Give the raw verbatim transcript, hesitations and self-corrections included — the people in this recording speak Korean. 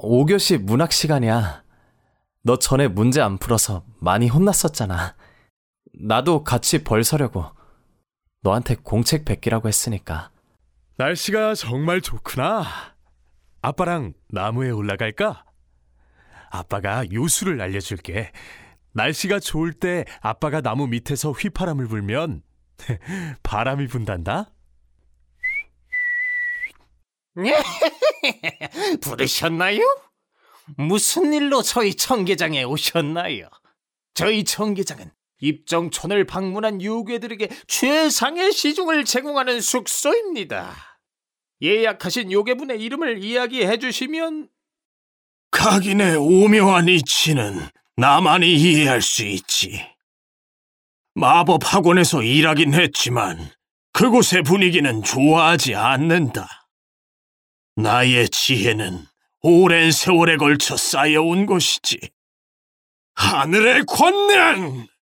오 교시 문학 시간이야. 너 전에 문제 안 풀어서 많이 혼났었잖아. 나도 같이 벌 서려고. 너한테 공책 베끼라고 했으니까. 날씨가 정말 좋구나. 아빠랑 나무에 올라갈까? 아빠가 요술을 알려줄게. 날씨가 좋을 때 아빠가 나무 밑에서 휘파람을 불면 바람이 분단다. 부르셨나요? 무슨 일로 저희 청계장에 오셨나요? 저희 청계장은 입정촌을 방문한 요괴들에게 최상의 시중을 제공하는 숙소입니다. 예약하신 요괴분의 이름을 이야기해 주시면... 각인의 오묘한 이치는 나만이 이해할 수 있지. 마법 학원에서 일하긴 했지만 그곳의 분위기는 좋아하지 않는다. 나의 지혜는 오랜 세월에 걸쳐 쌓여온 것이지. 하늘의 권능!